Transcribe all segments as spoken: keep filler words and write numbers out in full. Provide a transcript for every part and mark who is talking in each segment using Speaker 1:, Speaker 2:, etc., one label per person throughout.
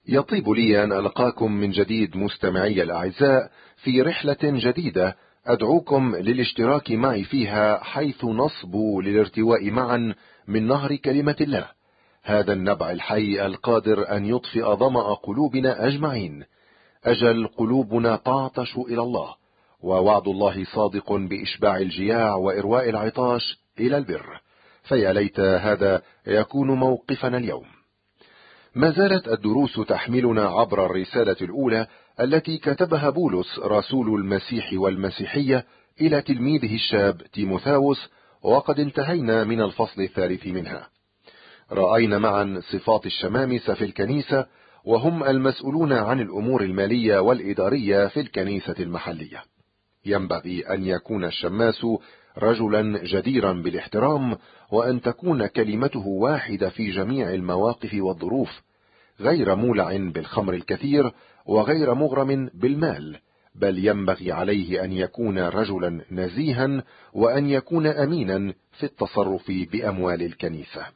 Speaker 1: يطيب لي أن ألقاكم من جديد مستمعي الأعزاء في رحلة جديدة أدعوكم للاشتراك معي فيها، حيث نصبو للارتواء معا من نهر كلمة الله، هذا النبع الحي القادر أن يطفئ ظمأ قلوبنا أجمعين. أجل قلوبنا تعطش إلى الله، ووعد الله صادق بإشباع الجياع وإرواء العطاش إلى البر، فيا ليت هذا يكون موقفنا اليوم. ما زالت الدروس تحملنا عبر الرسالة الأولى التي كتبها بولس رسول المسيح والمسيحية إلى تلميذه الشاب تيموثاوس، وقد انتهينا من الفصل الثالث منها. رأينا معا صفات الشمامسة في الكنيسة، وهم المسؤولون عن الأمور المالية والإدارية في الكنيسة المحلية. ينبغي أن يكون الشماس رجلا جديرا بالاحترام، وأن تكون كلمته واحدة في جميع المواقف والظروف، غير مولع بالخمر الكثير وغير مغرم بالمال، بل ينبغي عليه أن يكون رجلا نزيها، وأن يكون أمينا في التصرف بأموال الكنيسة.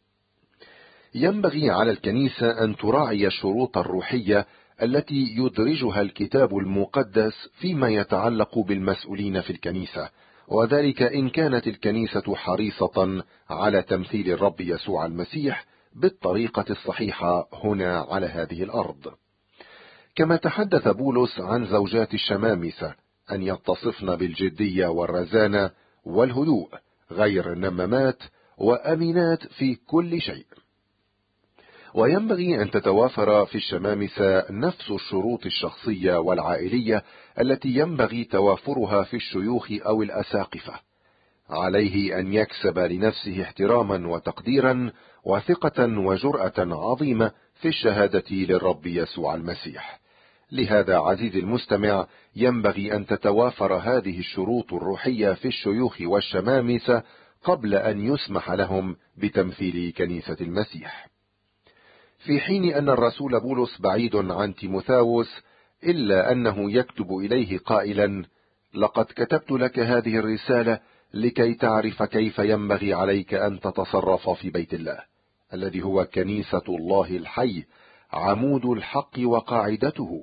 Speaker 1: ينبغي على الكنيسة أن تراعي الشروط الروحية التي يدرجها الكتاب المقدس فيما يتعلق بالمسؤولين في الكنيسة، وذلك إن كانت الكنيسة حريصة على تمثيل الرب يسوع المسيح بالطريقة الصحيحة هنا على هذه الأرض. كما تحدث بولس عن زوجات الشمامسة أن يتصفن بالجدية والرزانة والهدوء، غير نمامات وأمينات في كل شيء. وينبغي أن تتوافر في الشمامسة نفس الشروط الشخصية والعائلية التي ينبغي توافرها في الشيوخ أو الأساقفة. عليه أن يكسب لنفسه احتراما وتقديرا وثقة وجرأة عظيمة في الشهادة للرب يسوع المسيح. لهذا عزيزي المستمع، ينبغي أن تتوافر هذه الشروط الروحية في الشيوخ والشمامسة قبل أن يسمح لهم بتمثيل كنيسة المسيح. في حين أن الرسول بولس بعيد عن تيموثاوس، إلا أنه يكتب إليه قائلا: لقد كتبت لك هذه الرسالة لكي تعرف كيف ينبغي عليك أن تتصرف في بيت الله، الذي هو كنيسة الله الحي، عمود الحق وقاعدته.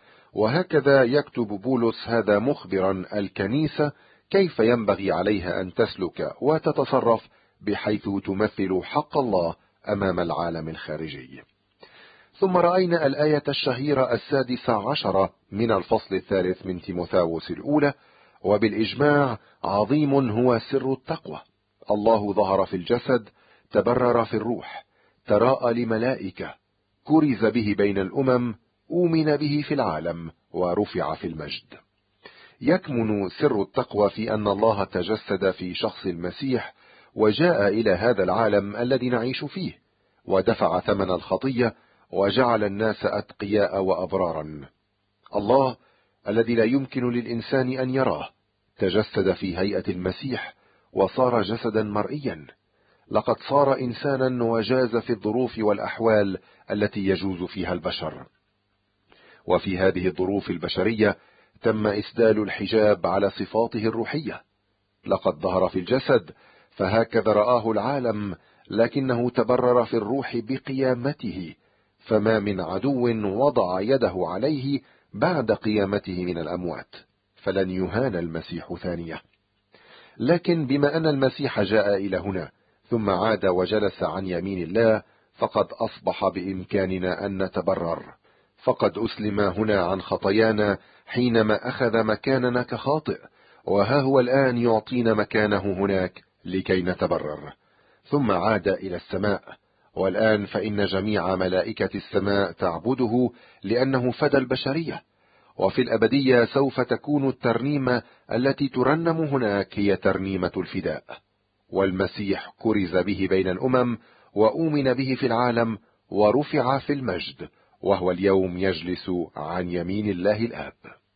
Speaker 1: وهكذا يكتب بولس هذا مخبرا الكنيسة كيف ينبغي عليها أن تسلك وتتصرف بحيث تمثل حق الله أمام العالم الخارجي. ثم رأينا الآية الشهيرة السادسة عشرة من الفصل الثالث من تيموثاوس الأولى: وبالإجماع عظيم هو سر التقوى، الله ظهر في الجسد، تبرر في الروح، تراءى لملائكة، كرز به بين الأمم، أؤمن به في العالم، ورفع في المجد. يكمن سر التقوى في أن الله تجسد في شخص المسيح، وجاء إلى هذا العالم الذي نعيش فيه، ودفع ثمن الخطية، وجعل الناس أتقياء وأبرارا. الله الذي لا يمكن للإنسان أن يراه تجسد في هيئة المسيح، وصار جسدا مرئيا. لقد صار إنسانا وجاز في الظروف والأحوال التي يجوز فيها البشر. وفي هذه الظروف البشرية تم إسدال الحجاب على صفاته الروحية. لقد ظهر في الجسد، فهكذا رآه العالم، لكنه تبرر في الروح بقيامته، فما من عدو وضع يده عليه بعد قيامته من الأموات، فلن يهان المسيح ثانية. لكن بما أن المسيح جاء إلى هنا ثم عاد وجلس عن يمين الله، فقد أصبح بإمكاننا أن نتبرر، فقد أسلم هنا عن خطايانا حينما أخذ مكاننا كخاطئ، وها هو الآن يعطينا مكانه هناك لكي نتبرر. ثم عاد إلى السماء، والآن فإن جميع ملائكة السماء تعبده لأنه فدى البشرية. وفي الأبدية سوف تكون الترنيمة التي ترنم هناك هي ترنيمة الفداء. والمسيح كرز به بين الأمم، وأؤمن به في العالم، ورفع في المجد، وهو اليوم يجلس عن يمين الله الآب.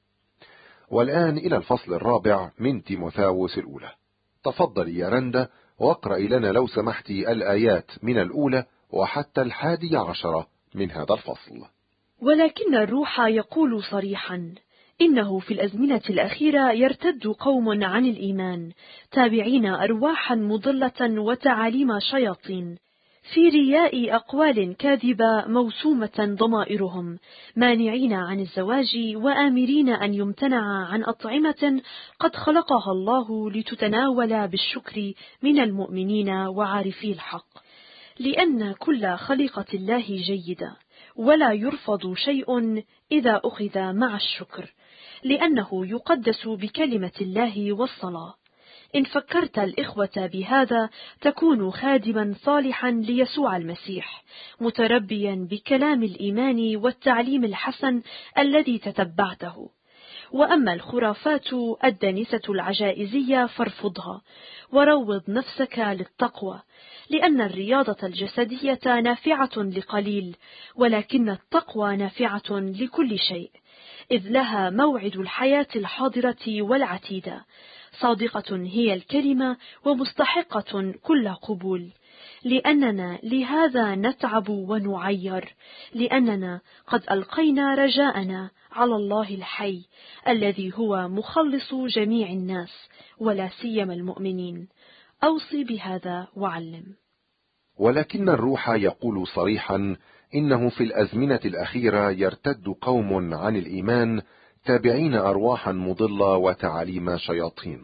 Speaker 1: والآن إلى الفصل الرابع من تيموثاوس الأولى. تفضل يا رندا واقرأ لنا لو سمحت الآيات من الأولى وحتى الحادي عشرة من هذا الفصل.
Speaker 2: ولكن الروح يقول صريحا: إنه في الأزمنة الأخيرة يرتد قوم عن الإيمان، تابعين أرواحا مضلة وتعاليم شياطين، في رياء أقوال كاذبة موسومة ضمائرهم، مانعين عن الزواج وآمرين أن يمتنع عن أطعمة قد خلقها الله لتتناول بالشكر من المؤمنين وعارفي الحق، لأن كل خليقة الله جيدة، ولا يرفض شيء إذا أخذ مع الشكر، لأنه يقدس بكلمة الله والصلاة. إن فكرت الإخوة بهذا تكون خادما صالحا ليسوع المسيح، متربيا بكلام الإيمان والتعليم الحسن الذي تتبعته. وأما الخرافات الدنسة العجائزية فارفضها، وروض نفسك للتقوى، لأن الرياضة الجسدية نافعة لقليل، ولكن التقوى نافعة لكل شيء، إذ لها موعد الحياة الحاضرة والعتيدة، صادقة هي الكلمة ومستحقة كل قبول، لأننا لهذا نتعب ونعير، لأننا قد ألقينا رجاءنا على الله الحي الذي هو مخلص جميع الناس ولا سيما المؤمنين. أوصي بهذا وعلم.
Speaker 1: ولكن الروح يقول صريحا إنه في الأزمنة الأخيرة يرتد قوم عن الإيمان تابعين أرواحا مضلة وتعاليم شياطين.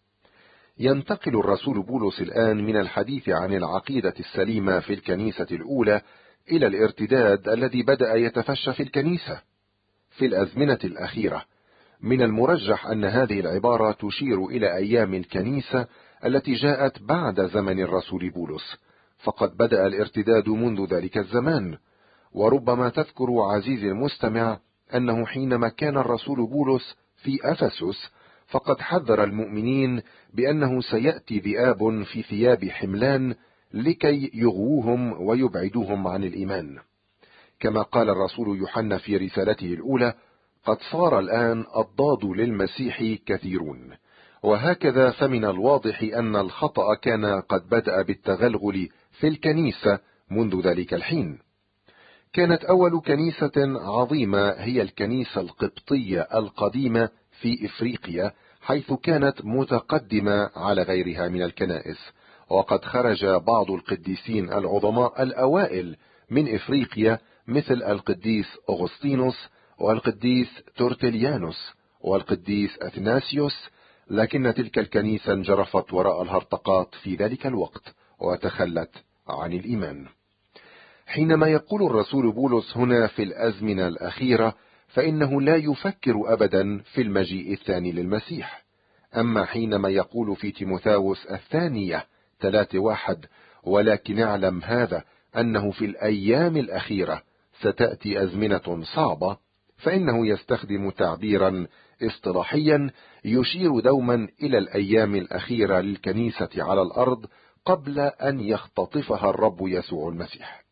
Speaker 1: ينتقل الرسول بولس الآن من الحديث عن العقيدة السليمة في الكنيسة الأولى إلى الارتداد الذي بدأ يتفشى في الكنيسة في الأزمنة الأخيرة. من المرجح أن هذه العبارة تشير إلى أيام الكنيسة التي جاءت بعد زمن الرسول بولس، فقد بدأ الارتداد منذ ذلك الزمان. وربما تذكر عزيزي المستمع أنه حينما كان الرسول بولس في أفسس فقد حذر المؤمنين بأنه سيأتي ذئاب في ثياب حملان لكي يغووهم ويبعدوهم عن الإيمان، كما قال الرسول يوحنا في رسالته الأولى: قد صار الآن الضاد للمسيح كثيرون. وهكذا فمن الواضح أن الخطأ كان قد بدأ بالتغلغل في الكنيسة منذ ذلك الحين. كانت أول كنيسة عظيمة هي الكنيسة القبطية القديمة في إفريقيا، حيث كانت متقدمة على غيرها من الكنائس، وقد خرج بعض القديسين العظماء الأوائل من إفريقيا مثل القديس أغسطينوس والقديس تورتليانوس والقديس أثناسيوس، لكن تلك الكنيسة انجرفت وراء الهرطقات في ذلك الوقت وتخلت عن الإيمان. حينما يقول الرسول بولس هنا في الأزمنة الأخيرة فإنه لا يفكر أبدا في المجيء الثاني للمسيح. أما حينما يقول في تيموثاوس الثانية ثلاثة واحد: ولكن اعلم هذا أنه في الأيام الأخيرة ستأتي أزمنة صعبة، فإنه يستخدم تعبيرا اصطلاحيا يشير دوما إلى الأيام الأخيرة للكنيسة على الأرض قبل أن يختطفها الرب يسوع المسيح.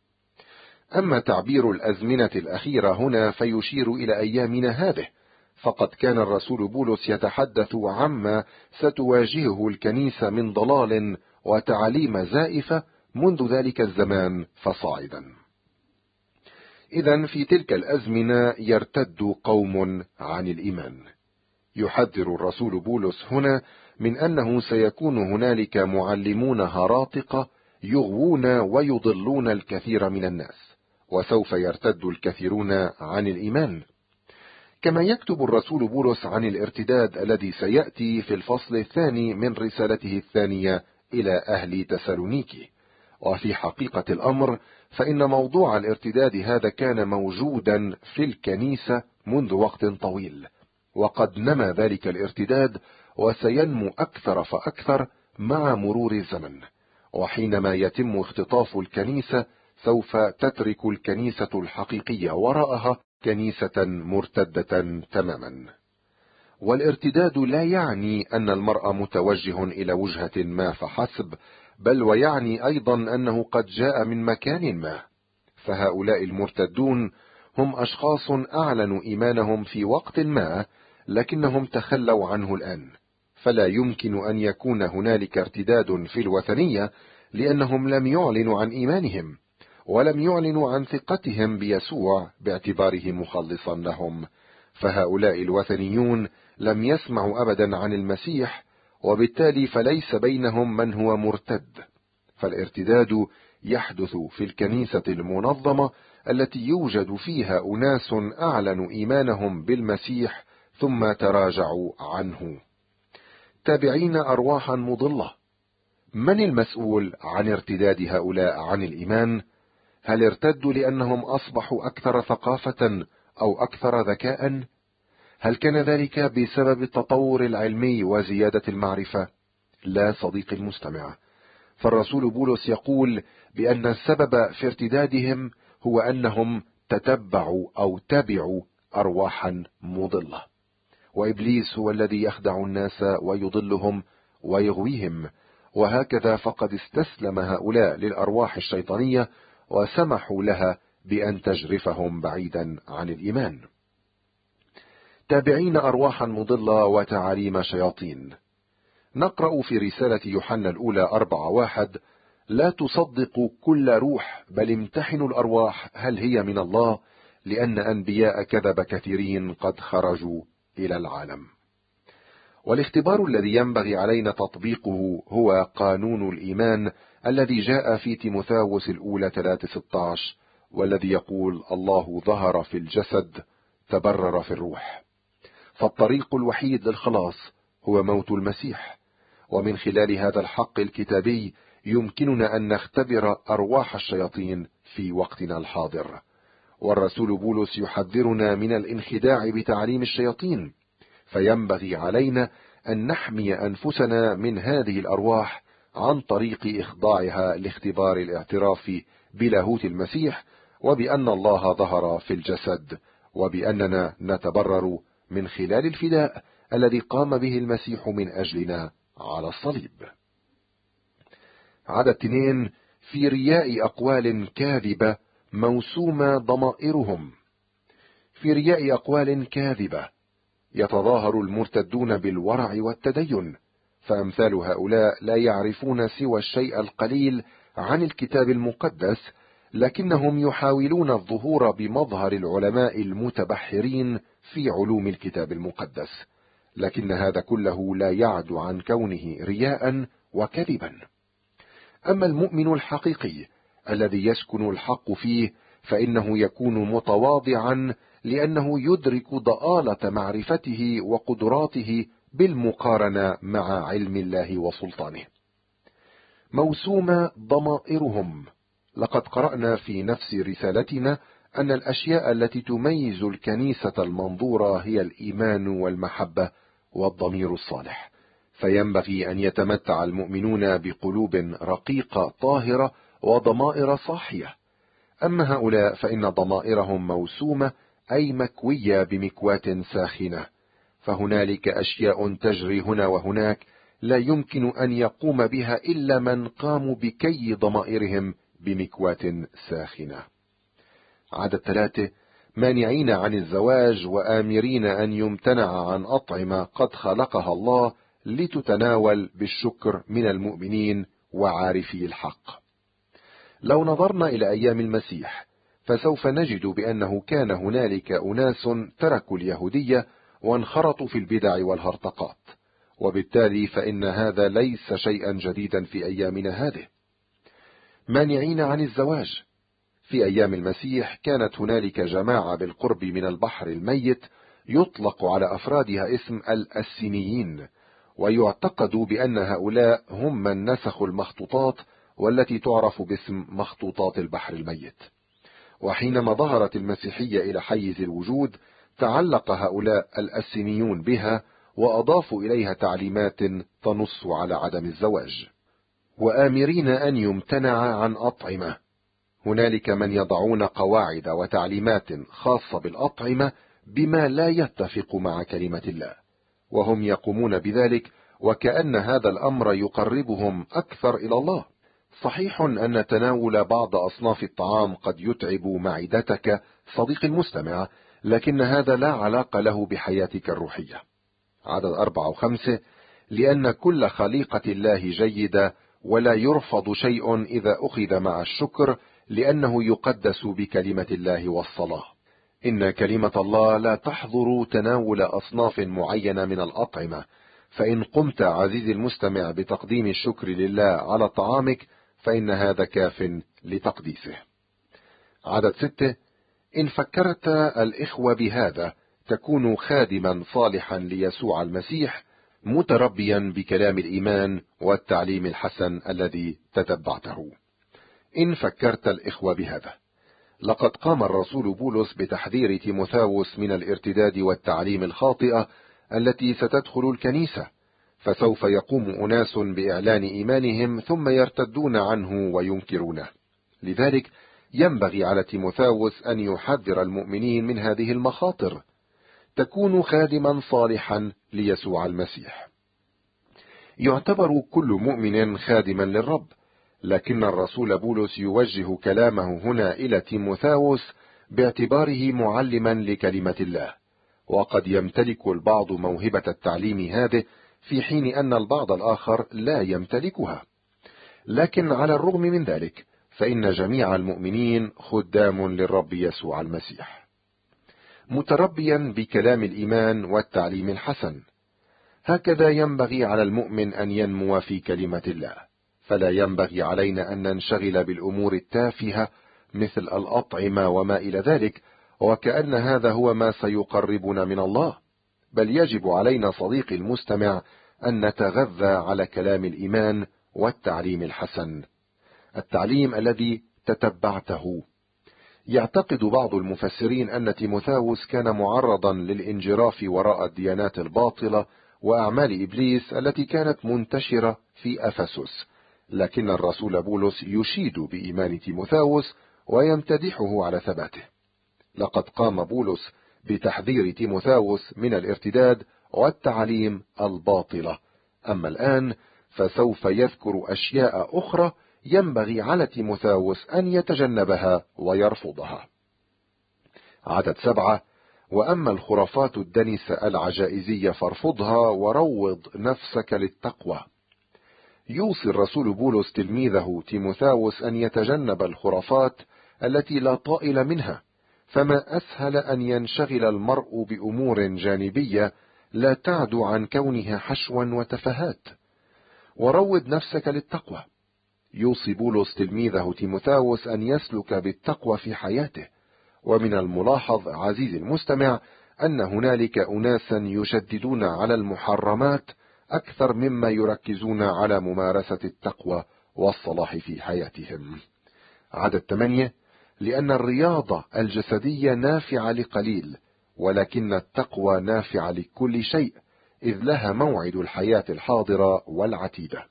Speaker 1: أما تعبير الأزمنة الأخيرة هنا فيشير إلى أيامنا هذه، فقد كان الرسول بولس يتحدث عما ستواجهه الكنيسة من ضلال وتعاليم زائفة منذ ذلك الزمان فصاعدا. إذن في تلك الأزمنة يرتد قوم عن الإيمان. يحذر الرسول بولس هنا من أنه سيكون هنالك معلمون هراطقة يغوون ويضلون الكثير من الناس، وسوف يرتد الكثيرون عن الإيمان. كما يكتب الرسول بولس عن الارتداد الذي سيأتي في الفصل الثاني من رسالته الثانية إلى أهل تسالونيكي. وفي حقيقة الأمر فإن موضوع الارتداد هذا كان موجودا في الكنيسة منذ وقت طويل، وقد نمى ذلك الارتداد وسينمو أكثر فأكثر مع مرور الزمن. وحينما يتم اختطاف الكنيسة سوف تترك الكنيسة الحقيقية وراءها كنيسة مرتدة تماما. والارتداد لا يعني أن المرء متوجه إلى وجهة ما فحسب، بل ويعني أيضا أنه قد جاء من مكان ما. فهؤلاء المرتدون هم أشخاص أعلنوا إيمانهم في وقت ما لكنهم تخلوا عنه الآن، فلا يمكن أن يكون هنالك ارتداد في الوثنية لأنهم لم يعلنوا عن إيمانهم ولم يعلنوا عن ثقتهم بيسوع باعتباره مخلصا لهم. فهؤلاء الوثنيون لم يسمعوا أبدا عن المسيح، وبالتالي فليس بينهم من هو مرتد. فالارتداد يحدث في الكنيسة المنظمة التي يوجد فيها أناس أعلنوا إيمانهم بالمسيح ثم تراجعوا عنه. تابعين أرواحا مضلة. من المسؤول عن ارتداد هؤلاء عن الإيمان؟ هل ارتدوا لأنهم أصبحوا أكثر ثقافة أو أكثر ذكاء؟ هل كان ذلك بسبب التطور العلمي وزيادة المعرفة؟ لا صديقي المستمع، فالرسول بولس يقول بأن السبب في ارتدادهم هو أنهم تتبعوا أو تبعوا أرواحا مضلة، وإبليس هو الذي يخدع الناس ويضلهم ويغويهم، وهكذا فقد استسلم هؤلاء للأرواح الشيطانية وسمحوا لها بأن تجرفهم بعيدا عن الإيمان. تابعين أرواحا مضلة وتعاليم شياطين. نقرأ في رسالة يوحنا الأولى أربعة واحد: لا تصدقوا كل روح، بل امتحنوا الأرواح هل هي من الله، لأن أنبياء كذب كثيرين قد خرجوا إلى العالم. والاختبار الذي ينبغي علينا تطبيقه هو قانون الإيمان الذي جاء في تيموثاوس الأولى ثلاثة ستة عشر، والذي يقول: الله ظهر في الجسد تبرر في الروح. فالطريق الوحيد للخلاص هو موت المسيح، ومن خلال هذا الحق الكتابي يمكننا أن نختبر أرواح الشياطين في وقتنا الحاضر. والرسول بولس يحذرنا من الانخداع بتعليم الشياطين، فينبغي علينا أن نحمي أنفسنا من هذه الأرواح عن طريق إخضاعها لاختبار الاعتراف بلاهوت المسيح، وبأن الله ظهر في الجسد، وبأننا نتبرر من خلال الفداء الذي قام به المسيح من أجلنا على الصليب. عدد اثنين: في رياء أقوال كاذبة موسومة ضمائرهم. في رياء أقوال كاذبة يتظاهر المرتدون بالورع والتدين، فأمثال هؤلاء لا يعرفون سوى الشيء القليل عن الكتاب المقدس، لكنهم يحاولون الظهور بمظهر العلماء المتبحرين في علوم الكتاب المقدس، لكن هذا كله لا يعد عن كونه رياء وكذبا. أما المؤمن الحقيقي الذي يسكن الحق فيه فإنه يكون متواضعا، لأنه يدرك ضآلة معرفته وقدراته بالمقارنة مع علم الله وسلطانه. موسومة ضمائرهم. لقد قرأنا في نفس رسالتنا أن الأشياء التي تميز الكنيسة المنظورة هي الإيمان والمحبة والضمير الصالح، فينبغي أن يتمتع المؤمنون بقلوب رقيقة طاهرة وضمائر صاحية. أما هؤلاء فإن ضمائرهم موسومة، أي مكوية بمكواة ساخنة، فهنالك أشياء تجري هنا وهناك لا يمكن أن يقوم بها إلا من قاموا بكي ضمائرهم بمكواة ساخنة. عدد ثلاثة: مانعين عن الزواج وآمرين أن يمتنع عن أطعمة قد خلقها الله لتتناول بالشكر من المؤمنين وعارفي الحق. لو نظرنا إلى أيام المسيح فسوف نجد بأنه كان هنالك أناس تركوا اليهودية وانخرطوا في البدع والهرطقات، وبالتالي فإن هذا ليس شيئا جديدا في أيامنا هذه. مانعين عن الزواج. في أيام المسيح كانت هنالك جماعة بالقرب من البحر الميت يطلق على أفرادها اسم الأسينيين، ويعتقد بأن هؤلاء هم من نسخوا المخطوطات والتي تعرف باسم مخطوطات البحر الميت. وحينما ظهرت المسيحية إلى حيز الوجود تعلق هؤلاء الأسينيون بها وأضافوا إليها تعليمات تنص على عدم الزواج. وآمرين أن يمتنع عن أطعمة. هنالك من يضعون قواعد وتعليمات خاصة بالأطعمة بما لا يتفق مع كلمة الله، وهم يقومون بذلك وكأن هذا الأمر يقربهم أكثر إلى الله. صحيح أن تناول بعض أصناف الطعام قد يتعب معدتك صديقي المستمع، لكن هذا لا علاقة له بحياتك الروحية. عدد أربعة وخمسة: لأن كل خليقة الله جيدة، ولا يرفض شيء إذا أخذ مع الشكر، لأنه يقدس بكلمة الله والصلاة. إن كلمة الله لا تحظر تناول أصناف معينة من الأطعمة، فإن قمت عزيزي المستمع بتقديم الشكر لله على طعامك فإن هذا كاف لتقديسه. عدد ستة: إن فكرت الإخوة بهذا تكون خادما صالحا ليسوع المسيح، متربيا بكلام الإيمان والتعليم الحسن الذي تتبعته. إن فكرت الإخوة بهذا، لقد قام الرسول بولس بتحذير تيموثاوس من الارتداد والتعليم الخاطئة التي ستدخل الكنيسة، فسوف يقوم أناس بإعلان إيمانهم ثم يرتدون عنه وينكرونه. لذلك ينبغي على تيموثاوس أن يحذر المؤمنين من هذه المخاطر. تكون خادما صالحا ليسوع المسيح. يعتبر كل مؤمن خادما للرب، لكن الرسول بولس يوجه كلامه هنا إلى تيموثاوس باعتباره معلما لكلمة الله، وقد يمتلك البعض موهبة التعليم هذه في حين أن البعض الآخر لا يمتلكها. لكن على الرغم من ذلك فإن جميع المؤمنين خدام للرب يسوع المسيح، متربيا بكلام الإيمان والتعليم الحسن. هكذا ينبغي على المؤمن أن ينمو في كلمة الله، فلا ينبغي علينا أن ننشغل بالأمور التافهة مثل الأطعمة وما إلى ذلك، وكأن هذا هو ما سيقربنا من الله، بل يجب علينا صديقي المستمع أن نتغذى على كلام الإيمان والتعليم الحسن، التعليم الذي تتبعته. يعتقد بعض المفسرين أن تيموثاوس كان معرضا للانجراف وراء الديانات الباطلة وأعمال إبليس التي كانت منتشرة في أفسس، لكن الرسول بولس يشيد بإيمان تيموثاوس ويمتدحه على ثباته. لقد قام بولس بتحذير تيموثاوس من الارتداد والتعاليم الباطلة، أما الآن فسوف يذكر أشياء أخرى ينبغي على تيموثاوس أن يتجنبها ويرفضها. عدد سبعة: وأما الخرافات الدنسة العجائزية فارفضها وروض نفسك للتقوى. يوصي الرسول بولس تلميذه تيموثاوس أن يتجنب الخرافات التي لا طائل منها، فما أسهل أن ينشغل المرء بأمور جانبية لا تعدو عن كونها حشوا وتفاهات. وروض نفسك للتقوى. يوصي بولس تلميذه تيموثاوس أن يسلك بالتقوى في حياته، ومن الملاحظ عزيزي المستمع أن هنالك أناسا يشددون على المحرمات أكثر مما يركزون على ممارسة التقوى والصلاح في حياتهم. عدد ثمانية: لأن الرياضة الجسدية نافعة لقليل، ولكن التقوى نافعة لكل شيء، إذ لها موعد الحياة الحاضرة والعتيدة.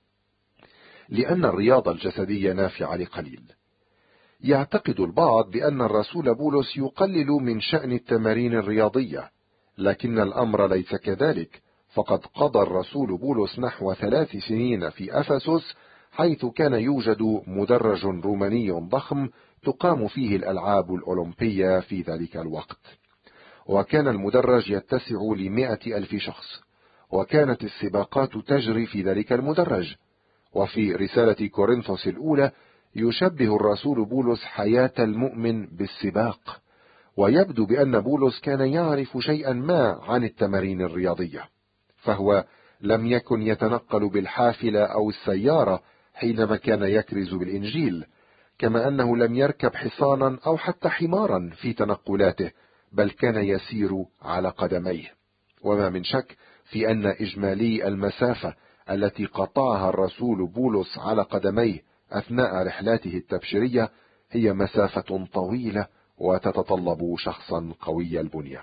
Speaker 1: لأن الرياضة الجسدية نافعة لقليل. يعتقد البعض بأن الرسول بولس يقلل من شأن التمارين الرياضية، لكن الأمر ليس كذلك، فقد قضى الرسول بولس نحو ثلاث سنين في أفسس، حيث كان يوجد مدرج روماني ضخم تقام فيه الألعاب الأولمبية في ذلك الوقت، وكان المدرج يتسع لمائة ألف شخص، وكانت السباقات تجري في ذلك المدرج. وفي رسالة كورنثوس الأولى يشبه الرسول بولس حياة المؤمن بالسباق، ويبدو بأن بولس كان يعرف شيئا ما عن التمارين الرياضية، فهو لم يكن يتنقل بالحافلة أو السيارة حينما كان يكرز بالإنجيل، كما أنه لم يركب حصانا أو حتى حمارا في تنقلاته، بل كان يسير على قدميه. وما من شك في أن إجمالي المسافة التي قطعها الرسول بولس على قدميه أثناء رحلاته التبشيرية هي مسافة طويلة وتتطلب شخصا قوي البنية.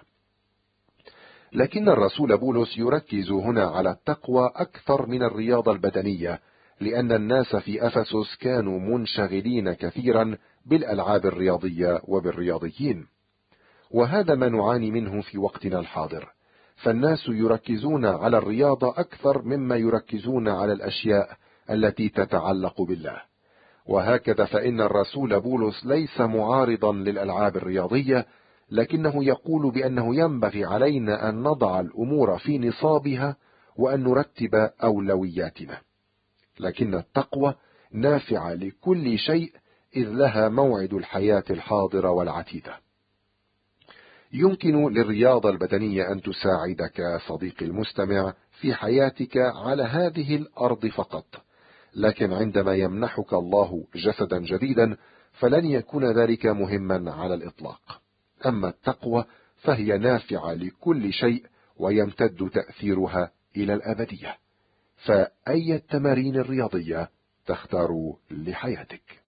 Speaker 1: لكن الرسول بولس يركز هنا على التقوى أكثر من الرياضة البدنية، لأن الناس في أفسس كانوا منشغلين كثيرا بالألعاب الرياضية وبالرياضيين، وهذا ما نعاني منه في وقتنا الحاضر، فالناس يركزون على الرياضة أكثر مما يركزون على الأشياء التي تتعلق بالله. وهكذا فإن الرسول بولس ليس معارضا للألعاب الرياضية، لكنه يقول بأنه ينبغي علينا أن نضع الأمور في نصابها وأن نرتب أولوياتنا. لكن التقوى نافعة لكل شيء، إذ لها موعد الحياة الحاضرة والعتيدة. يمكن للرياضة البدنية أن تساعدك صديقي المستمع في حياتك على هذه الأرض فقط، لكن عندما يمنحك الله جسدا جديدا فلن يكون ذلك مهما على الإطلاق. أما التقوى فهي نافعة لكل شيء ويمتد تأثيرها إلى الأبدية. فأي التمارين الرياضية تختار لحياتك؟